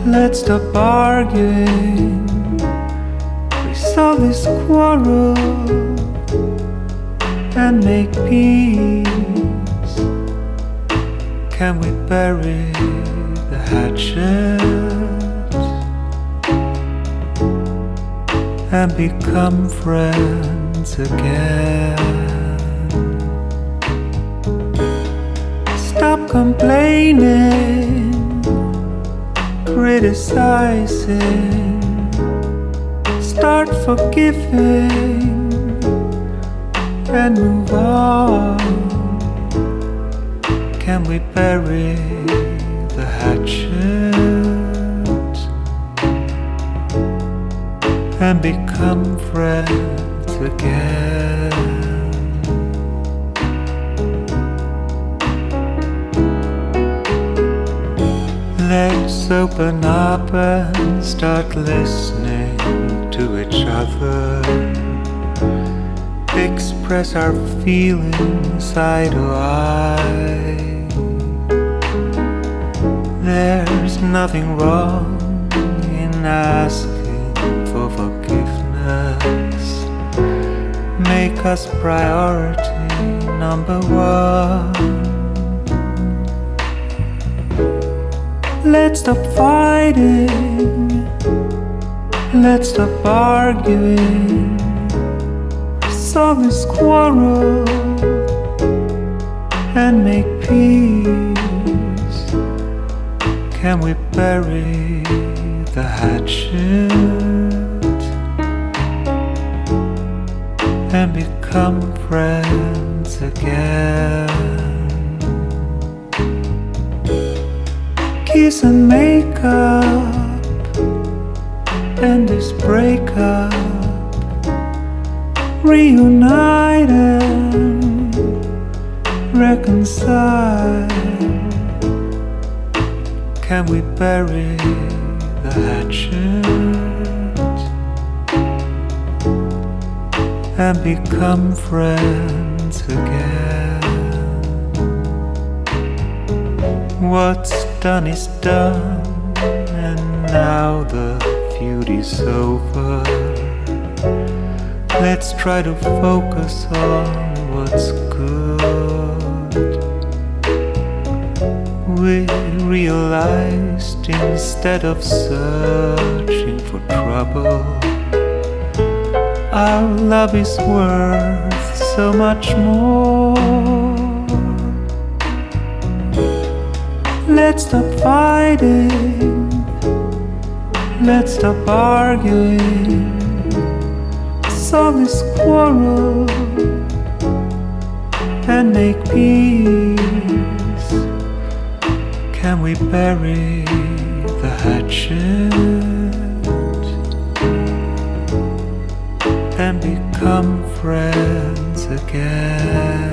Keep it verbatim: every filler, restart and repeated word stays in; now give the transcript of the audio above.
Let's stop arguing, resolve this quarrel, and make peace. Can we bury the hatchet and become friends again? Stop complaining, criticizing, start forgiving and move on. Can we bury the hatchet and become friends again? Let's open up and start listening to each other, express our feelings eye to eye. There's nothing wrong in asking for forgiveness. Make us priority number one. Let's stop fighting, let's stop arguing, solve this quarrel and make peace. Can we bury the hatchet and become friends again? Kiss and make up, end this breakup, reunite and reconcile. Can we bury the hatchet and become friends again? What's done is done, and now the feud is over. Let's try to focus on what's good. We realized instead of searching for trouble, our love is worth so much more. Let's stop fighting, let's stop arguing, solve this quarrel and make peace. Can we bury the hatchet and become friends again?